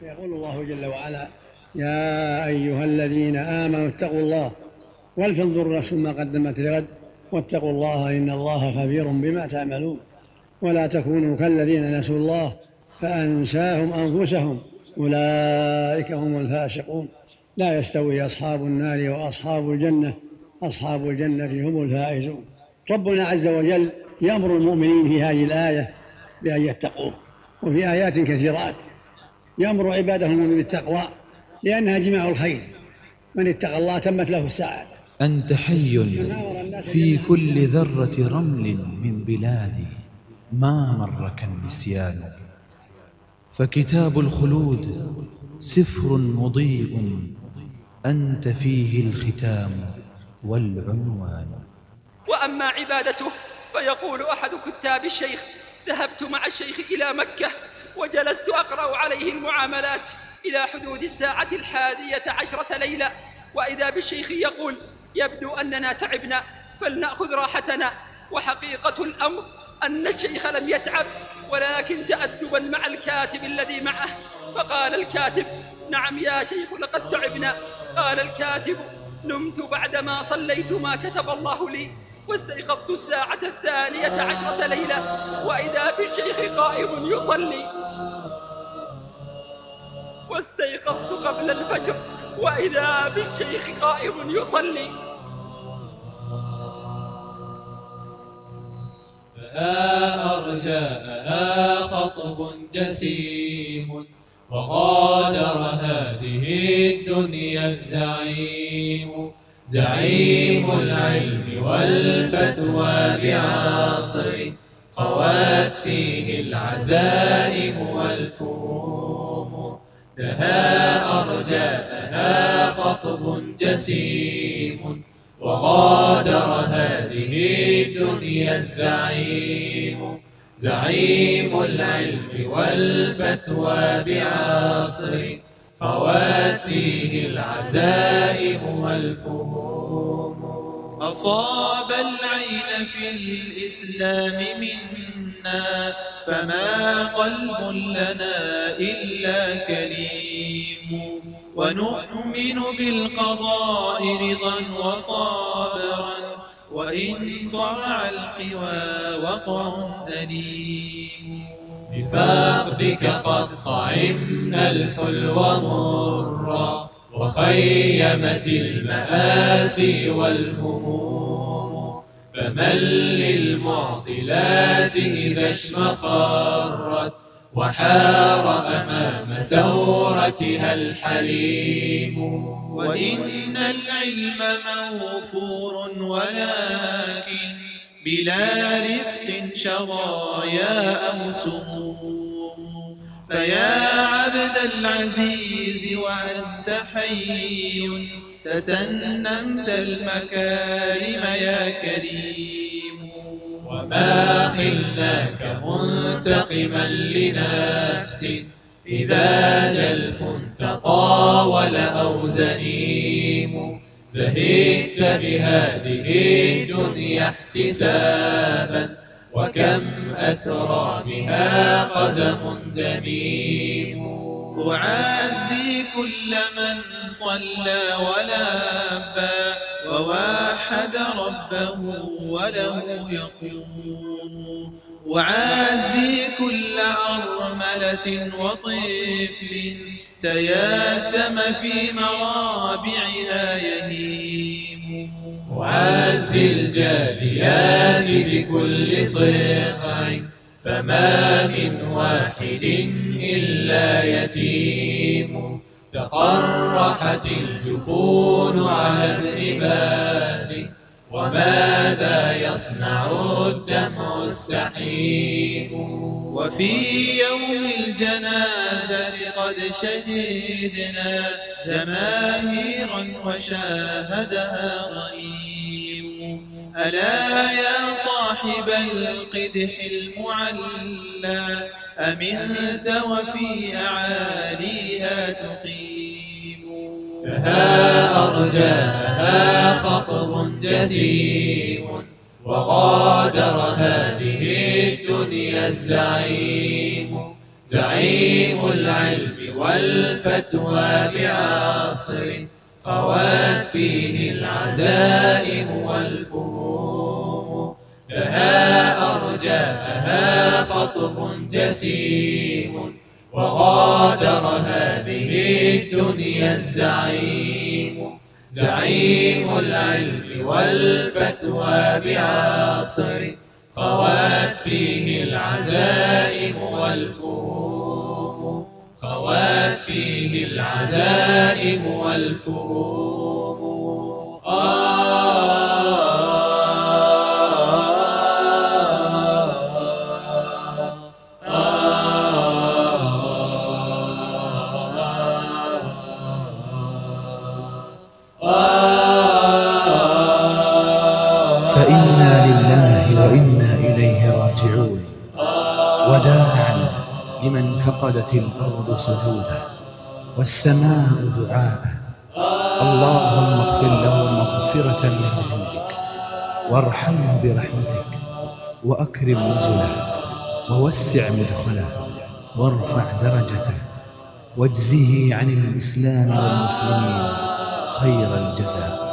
يقول الله جل وعلا: يا أيها الذين آمنوا اتقوا الله ولتنظر نفس ما قدمت لغد واتقوا الله إن الله خبير بما تعملون. ولا تكونوا كالذين نسوا الله فأنساهم أنفسهم أولئك هم الفاسقون. لا يستوي أصحاب النار وأصحاب الجنة، أصحاب الجنة هم الفائزون. ربنا عز وجل يأمر المؤمنين في هذه الآية بأن يتقوه، وفي آيات كثيرات يأمر عباده بالتقوى لأنها جماع الخير. من اتقى الله تمت له السعادة. أنت حي في كل ذرة رمل من بلادي، ما مرك النسيان. فكتاب الخلود سفر مضيء، أنت فيه الختام والعنوان. وأما عبادته فيقول أحد كتاب الشيخ: ذهبت مع الشيخ إلى مكة وجلست أقرأ عليه المعاملات إلى حدود 11:10 ليلة، وإذا بالشيخ يقول: يبدو أننا تعبنا فلنأخذ راحتنا. وحقيقة الأمر أن الشيخ لم يتعب، ولكن تأدبا مع الكاتب الذي معه، فقال الكاتب: نعم يا شيخ لقد تعبنا. قال الكاتب: نمت بعدما صليت ما كتب الله لي، واستيقظت 12:10 ليلة وإذا بالشيخ قائم يصلي، واستيقظت قبل الفجر وإذا بالشيخ قائم يصلي. فها أرجاءها خطب جسيم، وغادر هذه الدنيا الزعيم، زعيم العلم والفتوى بعصر خوات فيه العزائم والفهوم. لها أرجاءها خطب جسيم، وغادر هذه الدنيا الزعيم، زعيم العلم والفتوى بعصر خوات فيه العزائم والفهوم. أصاب العين في الإسلام منا، فما قلب لنا إلا كريم، ونؤمن بالقضاء رضا وصابرا، وإن صرع القوى وقع أليم. بفقدك قد طعمنا الحلو مرا، وخيمت المآسي والهموم، فمن للمعضلات إذا اشمخرت، وحار أمام سورتها الحليم. وإن العلم موفور ولكن بلا رفق شظايا أو سموم. فيا عبد العزيز وأنت حي، تسنمت المكارم يا كريم، وما خلناك منتقما لنفس إذا جلف تطاول أو زنيم. زهدت بهذه الدنيا احتسابا، وكم أثرى بها قزم دميم. أعزي كل من صلى ولبى، وواحد ربه وله يقوم. أعزي كل أرملة وطفل تياتم في مرابعها يهيم. أعزي الجاليات بكل صقع، فما من واحد إلا يتيم. تقرحت الجفون على الرباس، وماذا يصنع الدمع السحيم. وفي يوم الجنازة قد شهدنا جماهيرا وشاهدها غنيم. ألا يا صاحب القدح المعلى، أمنت وفي أعاليها تقيم. لها أرجاها خطب جسيم، وغادر هذه الدنيا الزعيم، زعيم العلم والفتوى بعصر خوات فيه العزائم والفهوم لها أرجاءها خطب جسيم وغادر هذه الدنيا الزعيم زعيم العلم والفتوى بعصر خوات فيه العزائم والفهوم خوات فيه العزائم والفهوم فإنا لله وإنا إليه راجعون وداعا لمن فقدت الأرض سجودا والسماء دعاء اللهم اغفر له مغفرة من عندك وارحمه برحمتك وأكرم نزله ووسع مدخله وارفع درجته واجزه عن الإسلام والمسلمين خير الجزاء.